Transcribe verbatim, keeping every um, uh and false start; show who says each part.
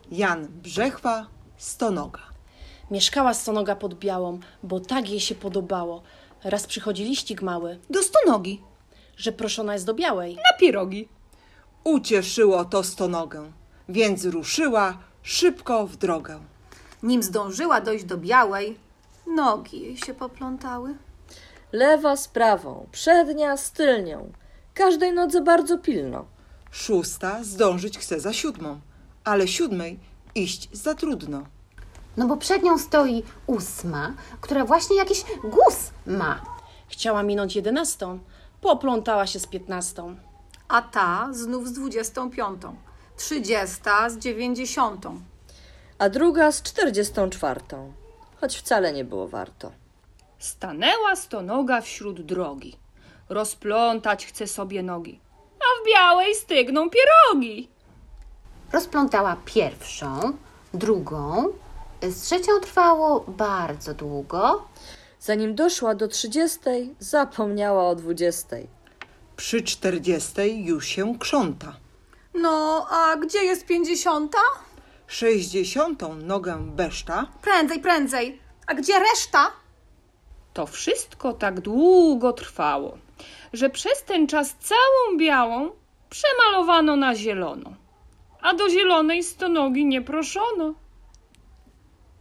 Speaker 1: Jan Brzechwa, Stonoga.
Speaker 2: Mieszkała Stonoga pod Białą, bo tak jej się podobało. Raz przychodzi liścik mały,
Speaker 3: Do Stonogi,
Speaker 2: że proszona jest do Białej.
Speaker 3: na pierogi.
Speaker 1: Ucieszyło to Stonogę, więc ruszyła szybko w drogę.
Speaker 3: Nim zdążyła dojść do Białej, nogi jej się poplątały.
Speaker 4: Lewa z prawą, przednia z tylnią. Każdej nodze bardzo pilno.
Speaker 1: Szósta zdążyć chce za siódmą, ale siódmej iść za trudno.
Speaker 5: No bo przed nią stoi ósma, która właśnie jakiś guz ma.
Speaker 2: Chciała minąć jedenastą, poplątała się z piętnastą.
Speaker 3: A ta znów z dwudziestą piątą, trzydziesta z dziewięćdziesiątą.
Speaker 4: A druga z czterdziestą czwartą. Choć wcale nie było warto.
Speaker 6: Stanęła Stonoga wśród drogi. Rozplątać chce sobie nogi, a w Białej stygną pierogi.
Speaker 5: Rozplątała pierwszą, drugą, z trzecią trwało bardzo długo.
Speaker 4: Zanim doszła do trzydziestej, zapomniała o dwudziestej.
Speaker 1: Przy czterdziestej już się krząta.
Speaker 3: No, a gdzie jest pięćdziesiąta?
Speaker 1: Sześćdziesiątą nogę beszta.
Speaker 3: Prędzej, prędzej. A gdzie reszta?
Speaker 6: To wszystko tak długo trwało, że przez ten czas całą Białą przemalowano na zielono, a do zielonej Stonogi nie proszono.